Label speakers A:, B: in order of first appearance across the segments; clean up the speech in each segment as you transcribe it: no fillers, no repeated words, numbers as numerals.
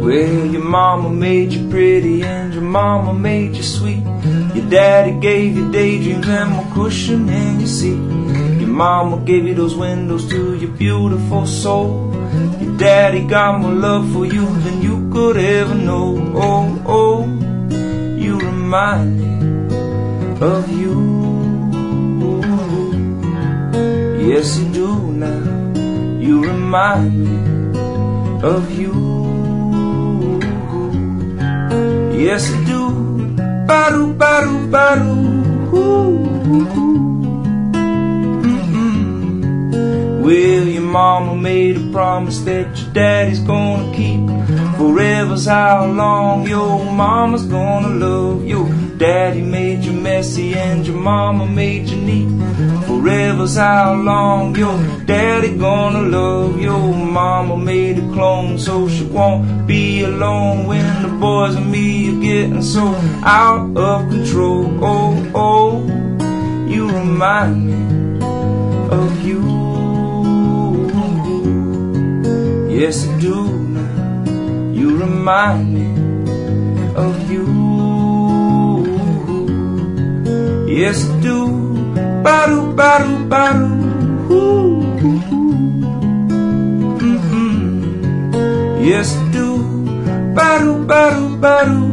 A: Well, your mama made you pretty and your mama made you sweet. Your daddy gave you daydreams and more cushion in your seat. Your mama gave you those windows to your beautiful soul. Your daddy got more love for you than you could ever know. Oh, oh, you remind me of you. Yes, you do now. You remind me of you. Yes, you do. Baru, baru, baru. Well, your mama made a promise that your daddy's gonna keep. Forever's how long your mama's gonna love you. Daddy made you messy and your mama made you neat. Forever's how long your daddy gonna love you. Mama made a clone so she won't be alone when the boys and me are getting so out of control. Oh, oh, you remind me of you. Yes, I do now. You remind me of you. Yes, I do. Baru, baru, baru. Yes, I do. Baru, baru, baru.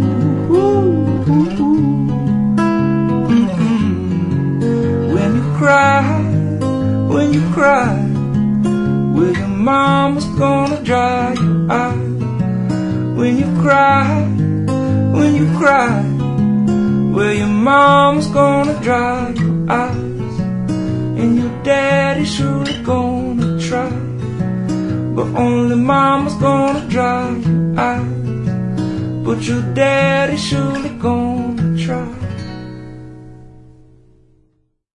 A: When you cry, when you cry, well, your mama's gonna dry your eyes. When you cry, when you cry, well, your mama's gonna dry your eyes. And your daddy's surely gonna try, but only mama's gonna dry your eyes. But your daddy's surely gonna try.